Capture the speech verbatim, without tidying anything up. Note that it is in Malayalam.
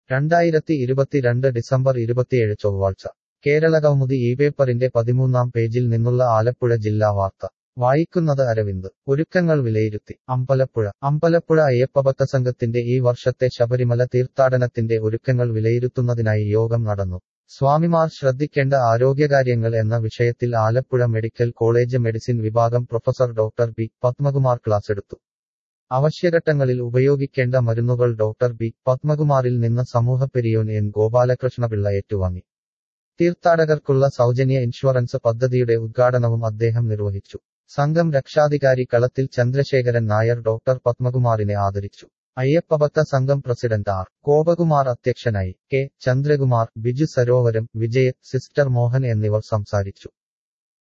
രണ്ടായിരത്തി ഇരുപത്തിരണ്ട് ഡിസംബർ ഇരുപത്തിയേഴ് ചൊവ്വാഴ്ച കേരളകൗമുദി ഈ പേപ്പറിന്റെ പതിമൂന്നാം പേജിൽ നിന്നുള്ള ആലപ്പുഴ ജില്ലാ വാർത്ത വായിക്കുന്നത് അരവിന്ദ് ഒരുക്കങ്ങൾ വിലയിരുത്തി അമ്പലപ്പുഴ അമ്പലപ്പുഴ അയ്യപ്പഭക്തസംഘത്തിന്റെ ഈ വർഷത്തെ ശബരിമല തീർത്ഥാടനത്തിന്റെ ഒരുക്കങ്ങൾ വിലയിരുത്തുന്നതിനായി യോഗം നടന്നു സ്വാമിമാർ ശ്രദ്ധിക്കേണ്ട ആരോഗ്യകാര്യങ്ങൾ എന്ന വിഷയത്തിൽ ആലപ്പുഴ മെഡിക്കൽ കോളേജ് മെഡിസിൻ വിഭാഗം പ്രൊഫസർ ഡോക്ടർ ബി പത്മകുമാർ ക്ലാസെടുത്തു അവശ്യഘട്ടങ്ങളിൽ ഉപയോഗിക്കേണ്ട മരുന്നുകൾ ഡോക്ടർ ബി പത്മകുമാറിൽ നിന്ന് സമൂഹപ്പെരിയോൻ എൻ ഗോപാലകൃഷ്ണപിള്ള ഏറ്റുവാങ്ങി തീർത്ഥാടകർക്കുള്ള സൗജന്യ ഇൻഷുറൻസ് പദ്ധതിയുടെ ഉദ്ഘാടനവും അദ്ദേഹം നിർവഹിച്ചു സംഘം രക്ഷാധികാരി കളത്തിൽ ചന്ദ്രശേഖരൻ നായർ ഡോക്ടർ പത്മകുമാറിനെ ആദരിച്ചു അയ്യപ്പഭക്ത സംഘം പ്രസിഡന്റ് ആർ ഗോപകുമാർ അധ്യക്ഷനായി കെ ചന്ദ്രകുമാർ ബിജു സരോവരം വിജയ് സിസ്റ്റർ മോഹൻ എന്നിവർ സംസാരിച്ചു